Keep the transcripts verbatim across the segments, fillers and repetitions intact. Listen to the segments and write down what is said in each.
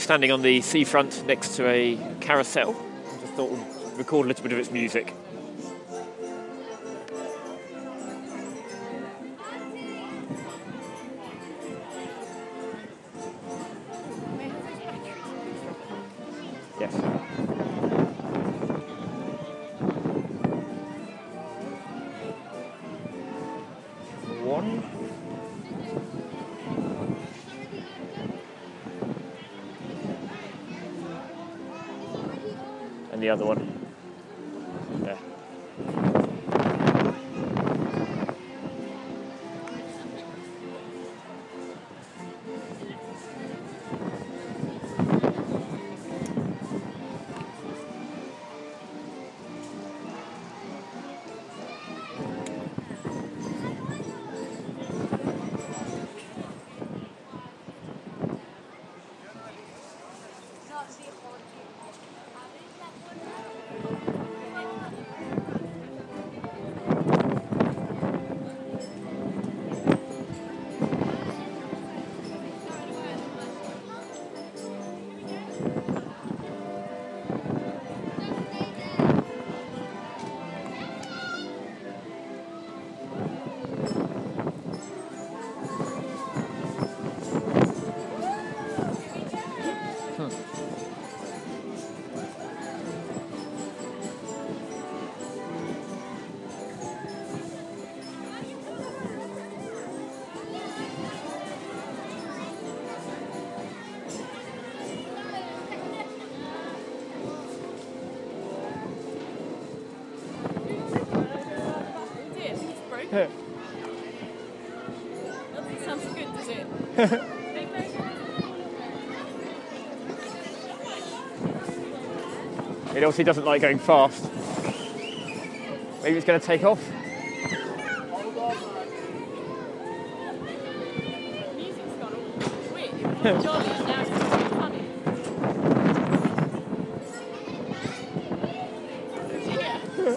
standing on the seafront next to a carousel. I just thought we'd record a little bit of its music. Yes. One. And the other one. There. That doesn't sound so good, does it? It obviously doesn't like going fast. Maybe it's going to take off. The music's gone all weird. It was jolly and now it's just funny. Yeah.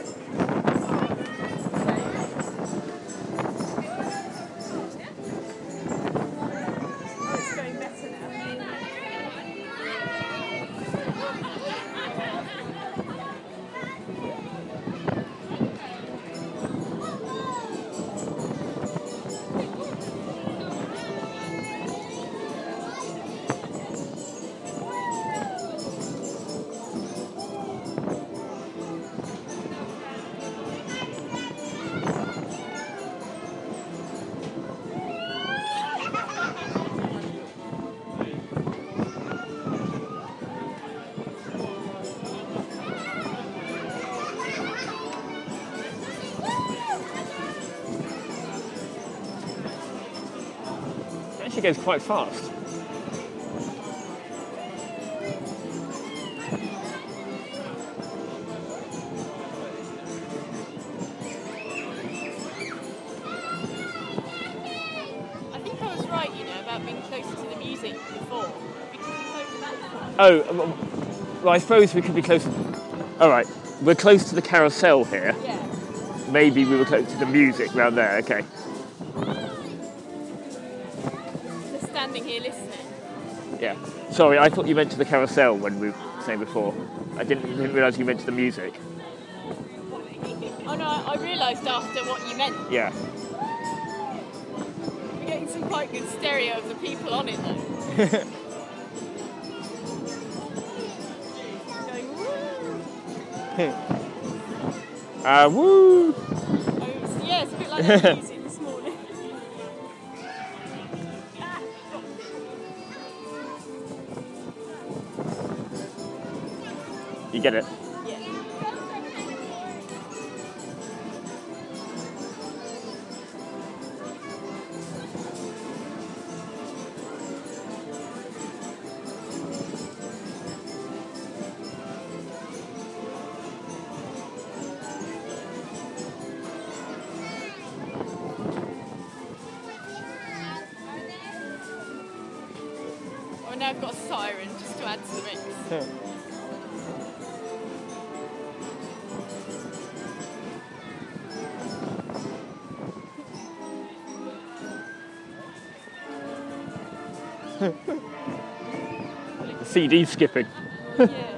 It goes quite fast. I think I was right, you know, about being closer to the music before. Because it's over that. Oh, well, I suppose we could be closer. All right, we're close to the carousel here. Yeah. Maybe we were close to the music around there. Okay. Just standing here listening. Yeah. Sorry, I thought you meant to the carousel when we were saying before. I didn't, didn't realise you meant to the music. Oh no, I, I realised after what you meant. Yeah. We're getting some quite good stereo of the people on it though. Going woo! Ah, uh, woo! Oh, it's, yeah, it's a bit like that music this morning. You get it? Yeah. Oh, now I've got a siren just to add to the mix. C D skipping. Yeah.